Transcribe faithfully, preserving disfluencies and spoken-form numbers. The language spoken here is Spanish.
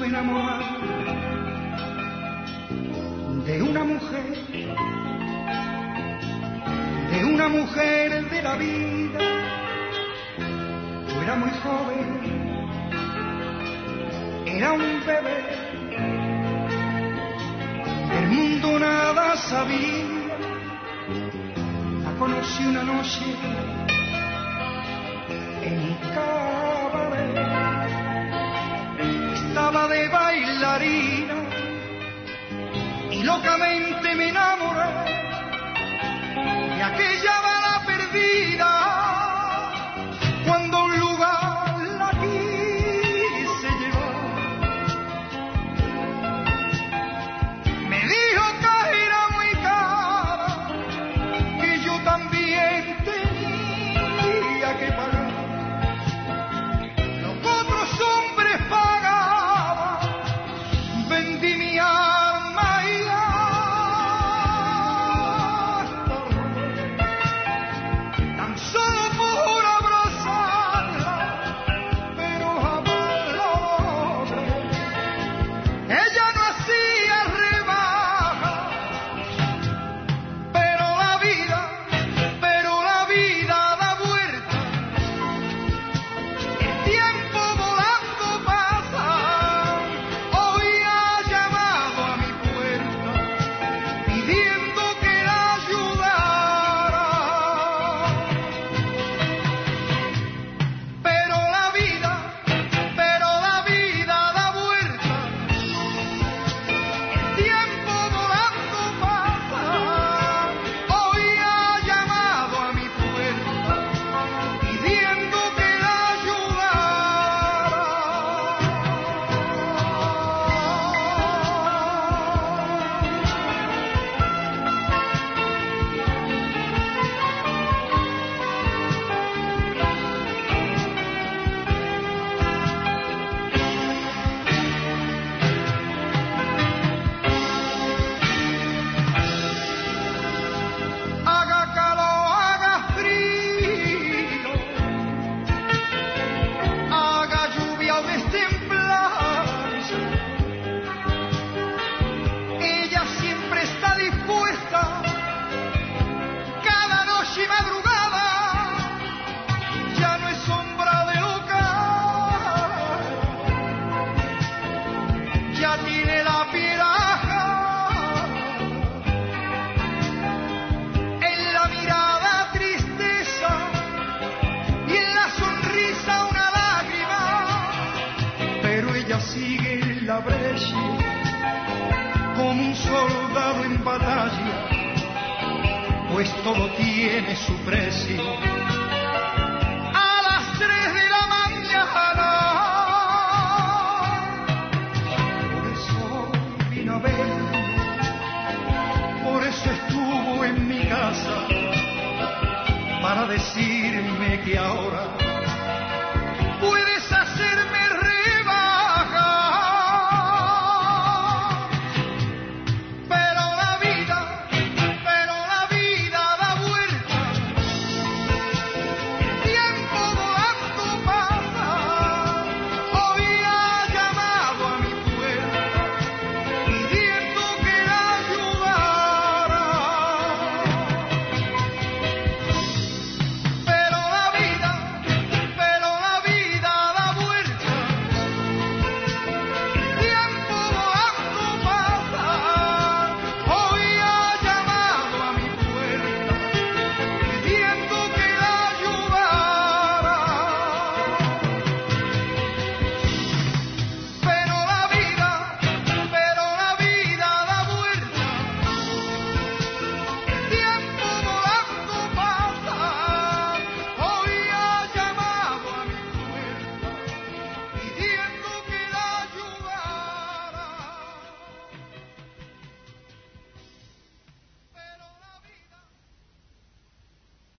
estuve enamorado de una mujer, de una mujer de la vida. Yo era muy joven, era un bebé, del mundo nada sabía. La conocí una noche en un cabaret, estaba de bailarina y locamente me enamoré de aquella bala perdida. Cuando a un lugar la quise llevar, me dijo que era muy cara, que yo también tenía que pagar lo que otros hombres pagaban. Vendí mi alma y hasta robé, tan solo por abrazarla, pero jamás lo logré. Ella no hacía rebaja, pero la vida, pero la vida da vuelta. El tiempo volando pasa. Hoy ha llamado a mi puerta pidiendo que la ayudara. Pero la vida, pero la vida da vuelta. El tiempo volando pasa. Hoy ha llamado a mi puerta pidiendo que la ayudara. Haga calor, haga frío, haga lluvia o destemplarse, ella siempre está dispuesta, cada noche y madrugada. Ya no es sombra de local, ya tiene la piel ajada. En la mirada tristeza y en la sonrisa una lágrima, pero ella sigue en la brecha como un soldado en batalla, pues todo tiene su precio.